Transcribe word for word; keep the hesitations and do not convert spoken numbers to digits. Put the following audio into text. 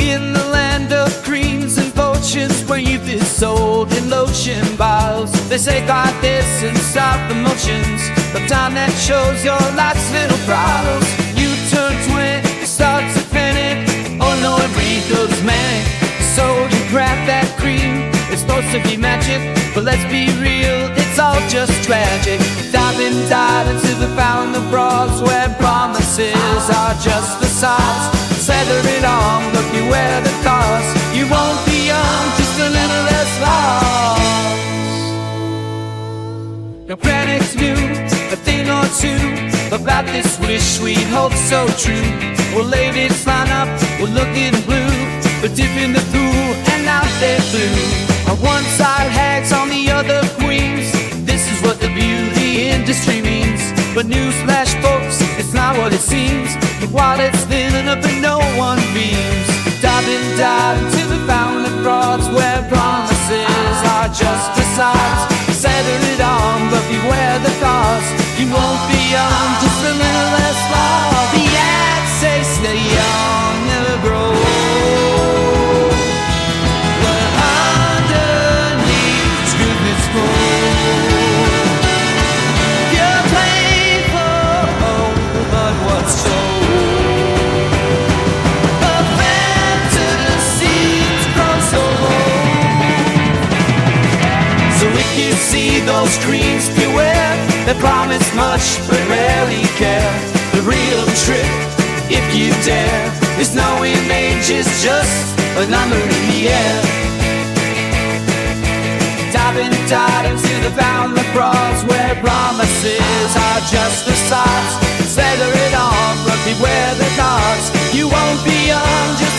in the land of creams and potions, where youth is sold in lotion bottles. They say guard this and stop the motions, the time that shows your life's little problems. You turn twenty, you start to panic. Oh no, it really goes manic. So you grab that cream, it's supposed to be magic, but let's be real, it's all just tragic. Diving, dive into the fountain of bras, where promises are just facades. Feather it on, look, you wear the cause. You won't be young, just a little less lost. Now panics knew a thing or two about this wish we hope so true. Well, ladies line up, we're looking blue, but dip in the pool and out they flew. On one side hags, on the other queens. This is what the beauty industry means. But newsflash folks, it's not what it seems. The wallet's filling up and no one beams. Dive and dive into the fountain of frauds, where promises are just facades. Settle it on, but beware the cost. You won't be young, just a little less lost. The ads say stay young, never grow. But underneath, it's goodness gold. You're playful, but what's told? A fantasy grows so old. So if you see those dreams, beware. They promise much, but rarely care. The real trick, if you dare, is knowing age is just a number in the air. Diving, dive into the fountain of frauds, where promises are just facades. Feather it on, but beware the gods. You won't be young, just